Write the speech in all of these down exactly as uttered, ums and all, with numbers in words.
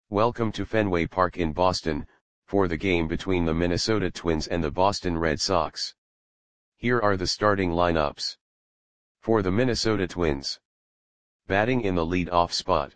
Welcome to Fenway Park in Boston, for the game between the Minnesota Twins and the Boston Red Sox. Here are the starting lineups. For the Minnesota Twins. Batting in the lead-off spot.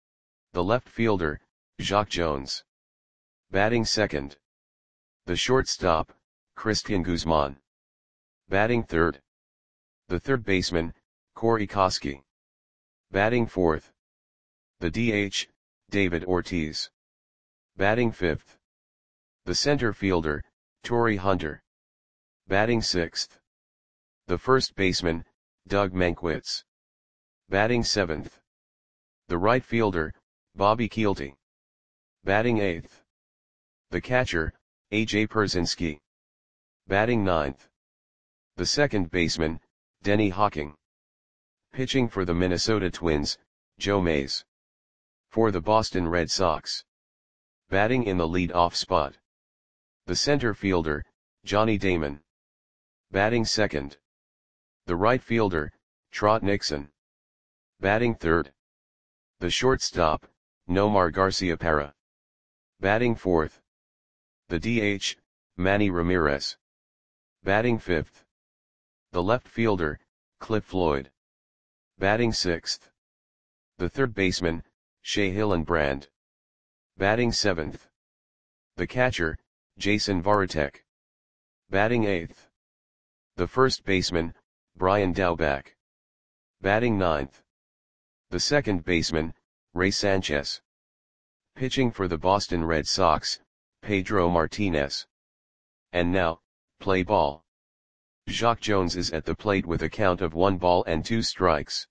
The left fielder, Jacque Jones. Batting second. The shortstop, Cristian Guzman. Batting third. The third baseman, Corey Koskie. Batting fourth. The D H, David Ortiz. Batting fifth. The center fielder, Torii Hunter. Batting sixth. The first baseman, Doug Mankiewicz. Batting seventh. The right fielder, Bobby Kielty. Batting eighth. The catcher, A J Pierzynski. Batting ninth. The second baseman, Denny Hawking. Pitching for the Minnesota Twins, Joe Mays. For the Boston Red Sox. Batting in the lead-off spot. The center fielder, Johnny Damon. Batting second. The right fielder, Trot Nixon. Batting third. The shortstop, Nomar Garciaparra. Batting fourth. The D H, Manny Ramirez. Batting fifth. The left fielder, Cliff Floyd. Batting sixth. The third baseman, Shea Hillenbrand. Batting seventh. The catcher, Jason Varitek. Batting eighth. The first baseman, Brian Daubach. Batting ninth. The second baseman, Ray Sanchez. Pitching for the Boston Red Sox, Pedro Martinez. And now, play ball. Jacque Jones is at the plate with a count of one ball and two strikes.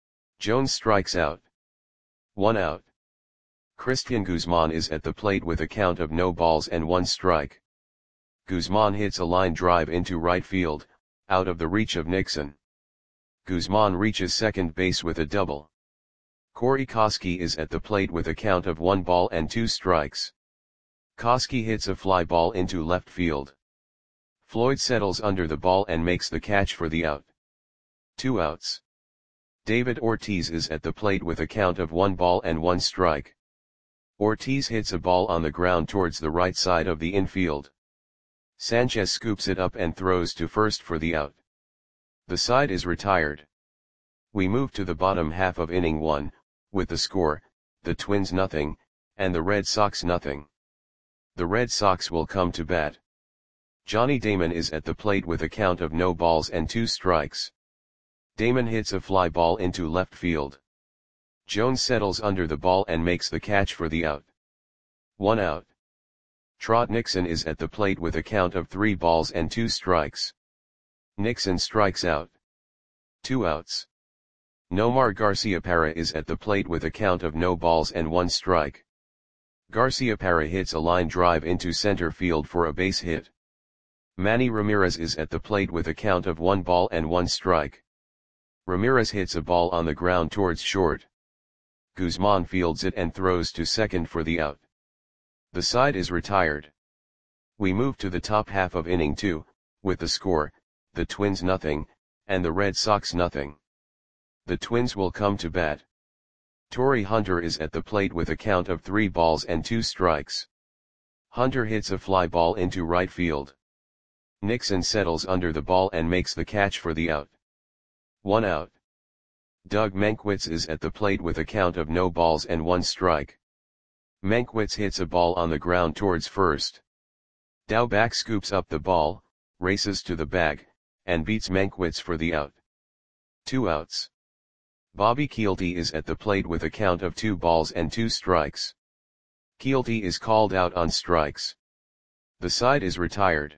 Jones strikes out. One out. Cristian Guzman is at the plate with a count of no balls and one strike. Guzman hits a line drive into right field, out of the reach of Nixon. Guzman reaches second base with a double. Corey Koskie is at the plate with a count of one ball and two strikes. Koskie hits a fly ball into left field. Floyd settles under the ball and makes the catch for the out. Two outs. David Ortiz is at the plate with a count of one ball and one strike. Ortiz hits a ball on the ground towards the right side of the infield. Sanchez scoops it up and throws to first for the out. The side is retired. We move to the bottom half of inning one, with the score, the Twins nothing, and the Red Sox nothing. The Red Sox will come to bat. Johnny Damon is at the plate with a count of no balls and two strikes. Damon hits a fly ball into left field. Jones settles under the ball and makes the catch for the out. One out. Trot Nixon is at the plate with a count of three balls and two strikes. Nixon strikes out. Two outs. Nomar Garciaparra is at the plate with a count of no balls and one strike. Garciaparra hits a line drive into center field for a base hit. Manny Ramirez is at the plate with a count of one ball and one strike. Ramirez hits a ball on the ground towards short. Guzman fields it and throws to second for the out. The side is retired. We move to the top half of inning two, with the score, the Twins nothing, and the Red Sox nothing. The Twins will come to bat. Torii Hunter is at the plate with a count of three balls and two strikes. Hunter hits a fly ball into right field. Nixon settles under the ball and makes the catch for the out. One out. Doug Mankiewicz is at the plate with a count of no balls and one strike. Mankiewicz hits a ball on the ground towards first. Daubach scoops up the ball, races to the bag, and beats Mankiewicz for the out. Two outs. Bobby Kielty is at the plate with a count of two balls and two strikes. Kielty is called out on strikes. The side is retired.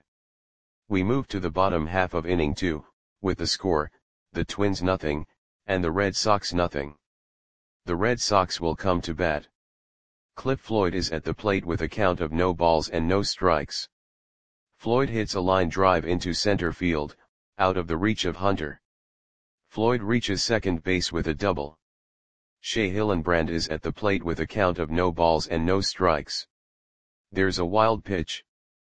We move to the bottom half of inning two, with the score, the Twins nothing, and the Red Sox nothing. The Red Sox will come to bat. Cliff Floyd is at the plate with a count of no balls and no strikes. Floyd hits a line drive into center field, out of the reach of Hunter. Floyd reaches second base with a double. Shea Hillenbrand is at the plate with a count of no balls and no strikes. There's a wild pitch.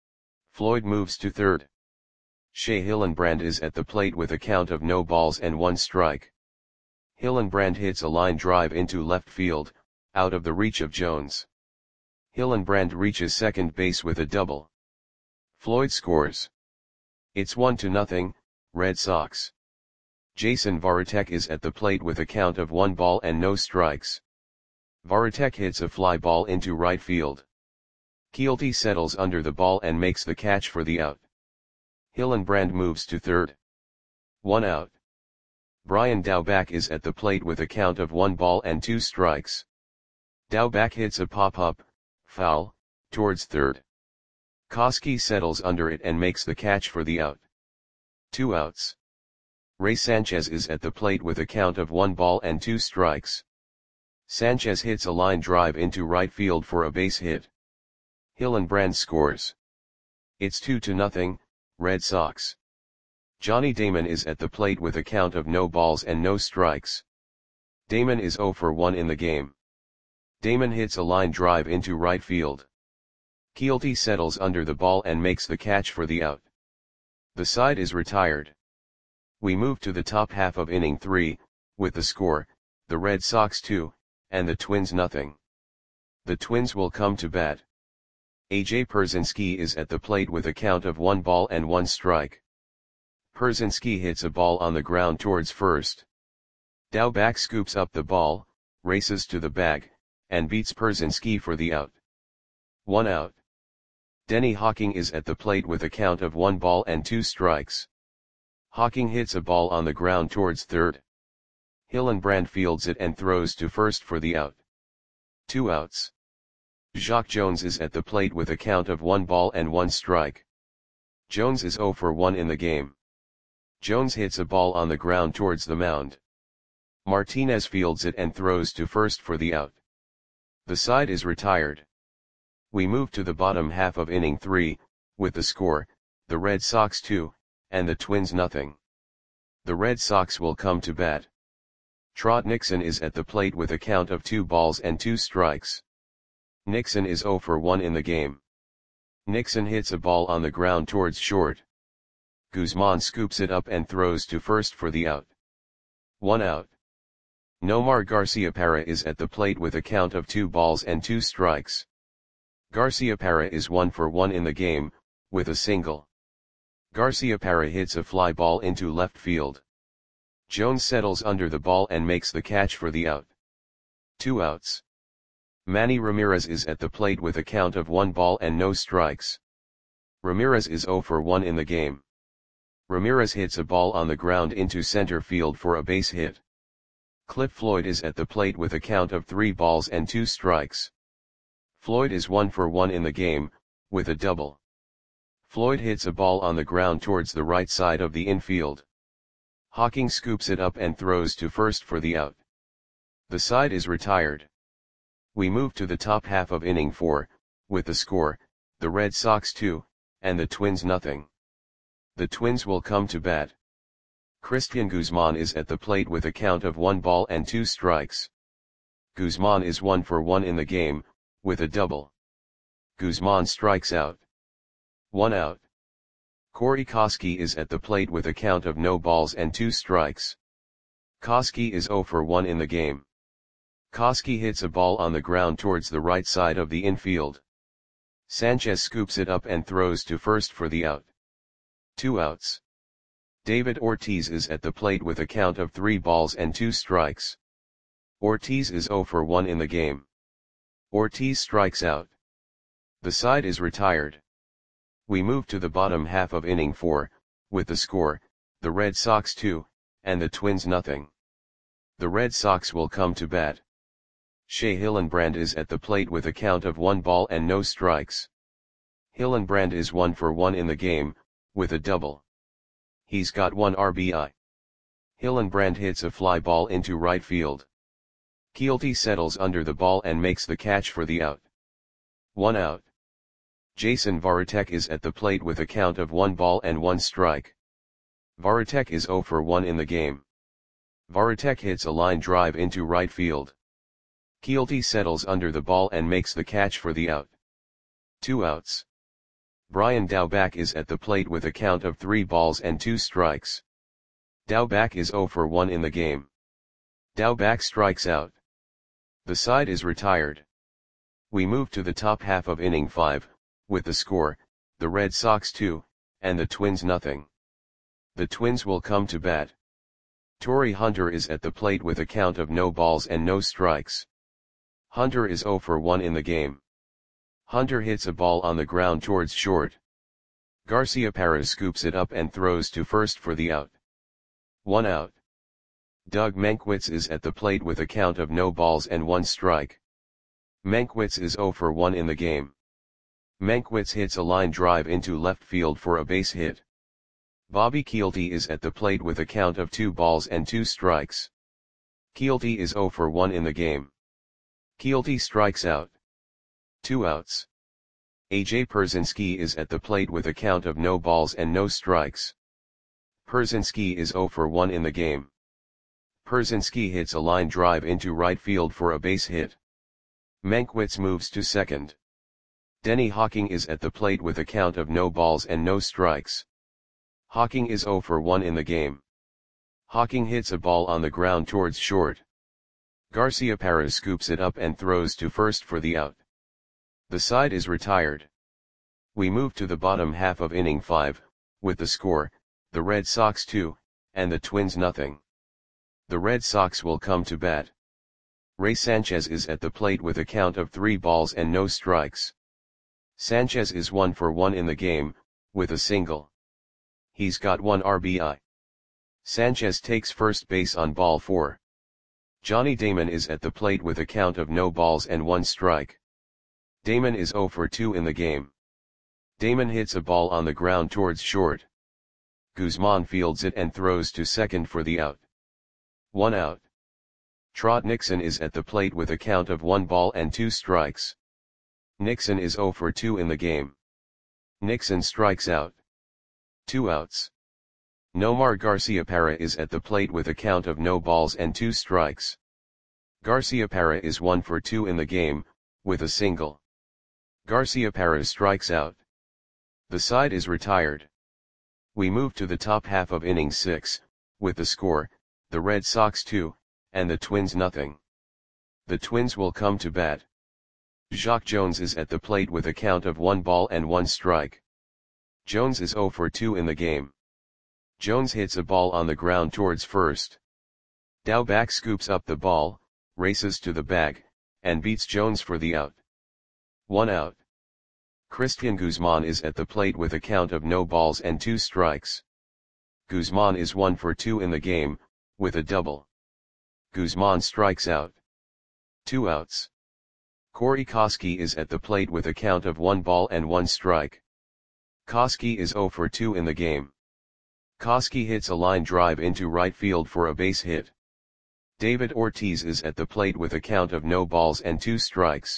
Floyd moves to third. Shea Hillenbrand is at the plate with a count of no balls and one strike. Hillenbrand hits a line drive into left field, out of the reach of Jones. Hillenbrand reaches second base with a double. Floyd scores. It's one to nothing, Red Sox. Jason Varitek is at the plate with a count of one ball and no strikes. Varitek hits a fly ball into right field. Keelty settles under the ball and makes the catch for the out. Hillenbrand moves to third. One out. Brian Daubach is at the plate with a count of one ball and two strikes. Daubach hits a pop-up, foul, towards third. Koski settles under it and makes the catch for the out. Two outs. Ray Sanchez is at the plate with a count of one ball and two strikes. Sanchez hits a line drive into right field for a base hit. Hillenbrand scores. It's two to nothing, Red Sox. Johnny Damon is at the plate with a count of no balls and no strikes. Damon is zero for one in the game. Damon hits a line drive into right field. Keelty settles under the ball and makes the catch for the out. The side is retired. We move to the top half of inning three, with the score, the Red Sox two, and the Twins nothing. The Twins will come to bat. A J Pierzynski is at the plate with a count of one ball and one strike. Pierzynski hits a ball on the ground towards first. Daubach scoops up the ball, races to the bag, and beats Pierzynski for the out. One out. Denny Hawking is at the plate with a count of one ball and two strikes. Hawking hits a ball on the ground towards third. Hillenbrand fields it and throws to first for the out. Two outs. Jacque Jones is at the plate with a count of one ball and one strike. Jones is zero for one in the game. Jones hits a ball on the ground towards the mound. Martinez fields it and throws to first for the out. The side is retired. We move to the bottom half of inning three, with the score, the Red Sox two, and the Twins nothing. The Red Sox will come to bat. Trot Nixon is at the plate with a count of two balls and two strikes. Nixon is zero for one in the game. Nixon hits a ball on the ground towards short. Guzman scoops it up and throws to first for the out. One out. Nomar Garciaparra is at the plate with a count of two balls and two strikes. Garciaparra is one for one in the game, with a single. Garciaparra hits a fly ball into left field. Jones settles under the ball and makes the catch for the out. Two outs. Manny Ramirez is at the plate with a count of one ball and no strikes. Ramirez is zero for one in the game. Ramirez hits a ball on the ground into center field for a base hit. Cliff Floyd is at the plate with a count of three balls and two strikes. Floyd is one for one in the game, with a double. Floyd hits a ball on the ground towards the right side of the infield. Hawking scoops it up and throws to first for the out. The side is retired. We move to the top half of inning four, with the score, the Red Sox two, and the Twins nothing. The Twins will come to bat. Christian Guzman is at the plate with a count of one ball and two strikes. Guzman is one for one in the game, with a double. Guzman strikes out. One out. Corey Koski is at the plate with a count of no balls and two strikes. Koski is zero for one in the game. Koski hits a ball on the ground towards the right side of the infield. Sanchez scoops it up and throws to first for the out. Two outs. David Ortiz is at the plate with a count of three balls and two strikes. Ortiz is zero for one in the game. Ortiz strikes out. The side is retired. We move to the bottom half of inning four, with the score, the Red Sox two, and the Twins nothing. The Red Sox will come to bat. Shea Hillenbrand is at the plate with a count of one ball and no strikes. Hillenbrand is one for one in the game, with a double. He's got one R B I. Hillenbrand hits a fly ball into right field. Keelty settles under the ball and makes the catch for the out. One out. Jason Varitek is at the plate with a count of one ball and one strike. Varitek is zero for one in the game. Varitek hits a line drive into right field. Keelty settles under the ball and makes the catch for the out. Two outs. Brian Daubach is at the plate with a count of three balls and two strikes. Daubach is zero for one in the game. Daubach strikes out. The side is retired. We move to the top half of inning five, with the score, the Red Sox two, and the Twins nothing. The Twins will come to bat. Torii Hunter is at the plate with a count of no balls and no strikes. Hunter is oh for one in the game. Hunter hits a ball on the ground towards short. Garciaparra scoops it up and throws to first for the out. One out. Doug Mankiewicz is at the plate with a count of no balls and one strike. Mankiewicz is oh for one in the game. Mankiewicz hits a line drive into left field for a base hit. Bobby Kielty is at the plate with a count of two balls and two strikes. Kielty is oh for one in the game. Kielty strikes out. Two outs. A J Pierzynski is at the plate with a count of no balls and no strikes. Pierzynski is oh for one in the game. Pierzynski hits a line drive into right field for a base hit. Mankiewicz moves to second. Denny Hawking is at the plate with a count of no balls and no strikes. Hawking is oh for one in the game. Hawking hits a ball on the ground towards short. Garciaparra scoops it up and throws to first for the out. The side is retired. We move to the bottom half of inning five, with the score, the Red Sox two, and the Twins nothing. The Red Sox will come to bat. Ray Sanchez is at the plate with a count of three balls and no strikes. Sanchez is one for one in the game, with a single. He's got one R B I. Sanchez takes first base on ball four. Johnny Damon is at the plate with a count of no balls and one strike. Damon is oh for two in the game. Damon hits a ball on the ground towards short. Guzman fields it and throws to second for the out. One out. Trot Nixon is at the plate with a count of one ball and two strikes. Nixon is oh for two in the game. Nixon strikes out. Two outs. Nomar Garciaparra is at the plate with a count of no balls and two strikes. Garciaparra is one for two in the game, with a single. Garciaparra strikes out. The side is retired. We move to the top half of inning six, with the score, the Red Sox two, and the Twins nothing. The Twins will come to bat. Jacque Jones is at the plate with a count of one ball and one strike. Jones is oh for two in the game. Jones hits a ball on the ground towards first. Daubach scoops up the ball, races to the bag, and beats Jones for the out. One out. Christian Guzman is at the plate with a count of no balls and two strikes. Guzman is one for two in the game, with a double. Guzman strikes out. Two outs. Corey Koskie is at the plate with a count of one ball and one strike. Koskie is oh for two in the game. Koskie hits a line drive into right field for a base hit. David Ortiz is at the plate with a count of no balls and two strikes.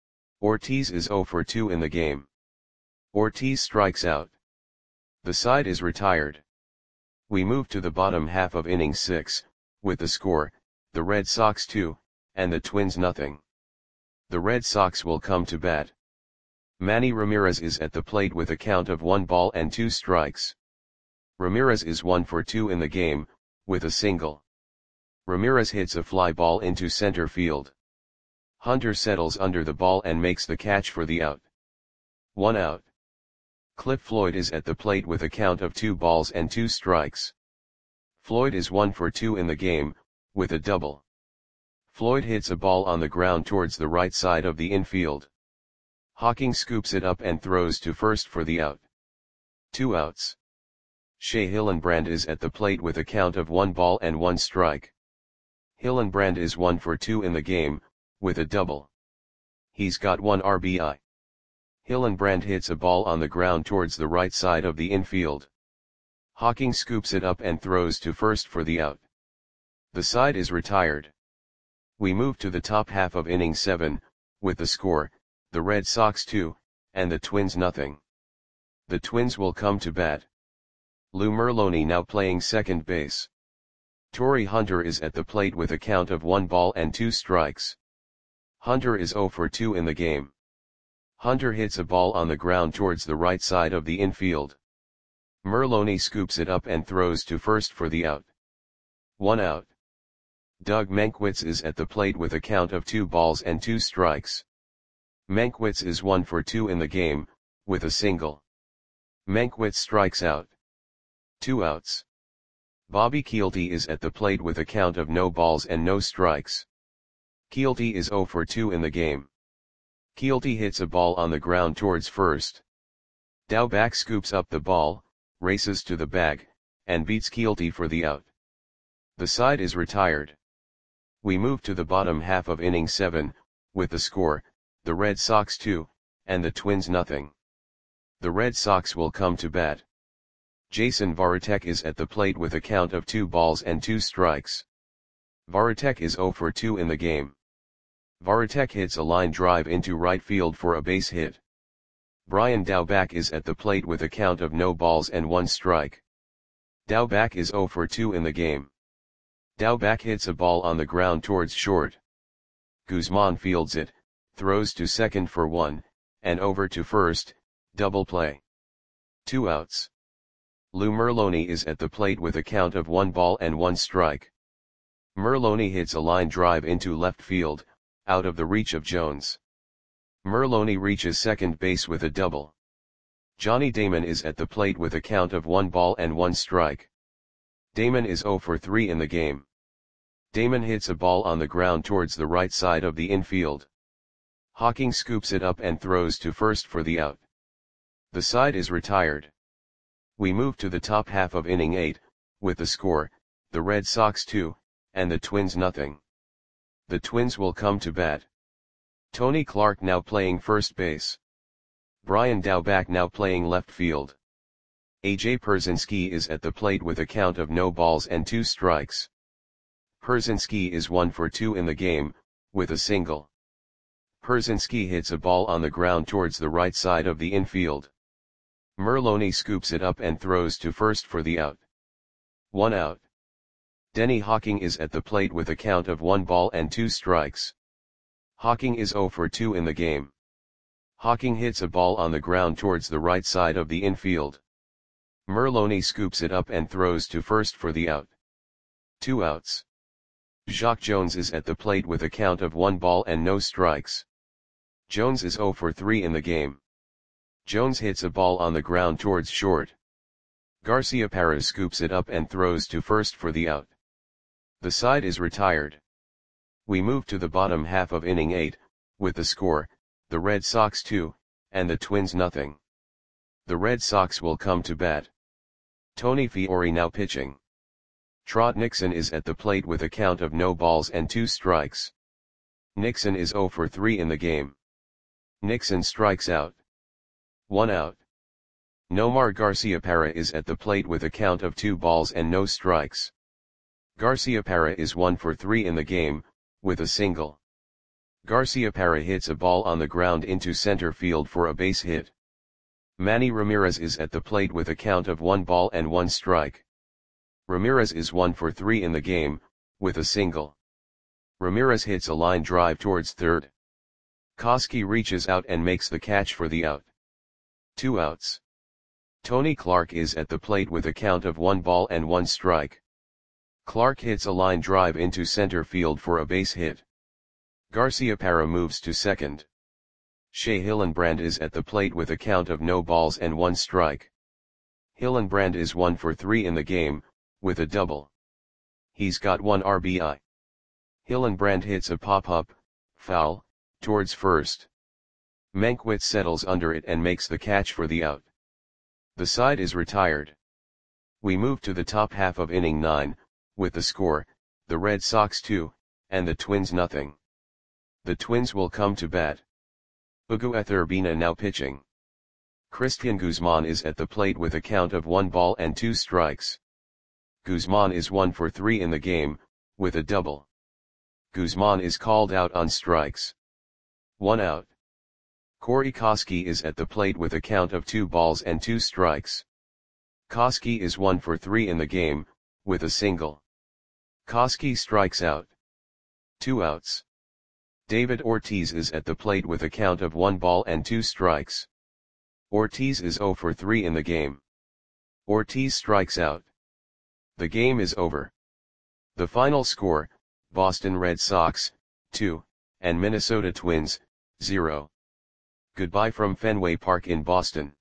Ortiz is oh for two in the game. Ortiz strikes out. The side is retired. We move to the bottom half of inning six, with the score, the Red Sox two, and the Twins nothing. The Red Sox will come to bat. Manny Ramirez is at the plate with a count of one ball and two strikes. Ramirez is one for two in the game, with a single. Ramirez hits a fly ball into center field. Hunter settles under the ball and makes the catch for the out. One out. Cliff Floyd is at the plate with a count of two balls and two strikes. Floyd is one for two in the game, with a double. Floyd hits a ball on the ground towards the right side of the infield. Hawking scoops it up and throws to first for the out. Two outs. Shea Hillenbrand is at the plate with a count of one ball and one strike. Hillenbrand is one for two in the game, with a double. He's got one R B I. Hillenbrand hits a ball on the ground towards the right side of the infield. Hawking scoops it up and throws to first for the out. The side is retired. We move to the top half of inning seven, with the score, the Red Sox two, and the Twins nothing. The Twins will come to bat. Lou Merloni now playing second base. Torii Hunter is at the plate with a count of one ball and two strikes. Hunter is oh for two in the game. Hunter hits a ball on the ground towards the right side of the infield. Merloni scoops it up and throws to first for the out. One out. Doug Mankiewicz is at the plate with a count of two balls and two strikes. Mankiewicz is one for two in the game, with a single. Mankiewicz strikes out. Two outs. Bobby Kielty is at the plate with a count of no balls and no strikes. Kielty is zero for two in the game. Kielty hits a ball on the ground towards first. Daubach scoops up the ball, races to the bag, and beats Kielty for the out. The side is retired. We move to the bottom half of inning seven, with the score, the Red Sox two, and the Twins nothing. The Red Sox will come to bat. Jason Varitek is at the plate with a count of two balls and two strikes. Varitek is zero for two in the game. Varitek hits a line drive into right field for a base hit. Brian Daubach is at the plate with a count of no balls and one strike. Daubach is zero for two in the game. Daubach hits a ball on the ground towards short. Guzman fields it, throws to second for one, and over to first, double play. Two outs. Lou Merloni is at the plate with a count of one ball and one strike. Merloni hits a line drive into left field, out of the reach of Jones. Merloni reaches second base with a double. Johnny Damon is at the plate with a count of one ball and one strike. Damon is zero for three in the game. Damon hits a ball on the ground towards the right side of the infield. Hawking scoops it up and throws to first for the out. The side is retired. We move to the top half of inning eight, with the score, the Red Sox two, and the Twins nothing. The Twins will come to bat. Tony Clark now playing first base. Brian Daubach now playing left field. A J Pierzynski is at the plate with a count of no balls and two strikes. Pierzynski is one for two in the game, with a single. Pierzynski hits a ball on the ground towards the right side of the infield. Merloni scoops it up and throws to first for the out. One out. Denny Hawking is at the plate with a count of one ball and two strikes. Hawking is zero for two in the game. Hawking hits a ball on the ground towards the right side of the infield. Merloni scoops it up and throws to first for the out. Two outs. Jacque Jones is at the plate with a count of one ball and no strikes. Jones is zero for three in the game. Jones hits a ball on the ground towards short. Garciaparra scoops it up and throws to first for the out. The side is retired. We move to the bottom half of inning eight, with the score, the Red Sox two, and the Twins nothing. The Red Sox will come to bat. Tony Fiore now pitching. Trot Nixon is at the plate with a count of no balls and two strikes. Nixon is zero for three in the game. Nixon strikes out. One out. Nomar Garciaparra is at the plate with a count of two balls and no strikes. Garciaparra is one for three in the game, with a single. Garciaparra hits a ball on the ground into center field for a base hit. Manny Ramirez is at the plate with a count of one ball and one strike. Ramirez is one for three in the game, with a single. Ramirez hits a line drive towards third. Koski reaches out and makes the catch for the out. Two outs. Tony Clark is at the plate with a count of one ball and one strike. Clark hits a line drive into center field for a base hit. Garciaparra moves to second. Shea Hillenbrand is at the plate with a count of no balls and one strike. Hillenbrand is one for three in the game, with a double. He's got one R B I. Hillenbrand hits a pop-up, foul, towards first. Mankiewicz settles under it and makes the catch for the out. The side is retired. We move to the top half of inning nine, with the score, the Red Sox two, and the Twins nothing. The Twins will come to bat. Miguel Urbina now pitching. Christian Guzman is at the plate with a count of one ball and two strikes. Guzman is one for three in the game, with a double. Guzman is called out on strikes. One out. Corey Koski is at the plate with a count of two balls and two strikes. Koski is one for three in the game, with a single. Koski strikes out. Two outs. David Ortiz is at the plate with a count of one ball and two strikes. Ortiz is zero for three in the game. Ortiz strikes out. The game is over. The final score, Boston Red Sox, two, and Minnesota Twins, zero. Goodbye from Fenway Park in Boston.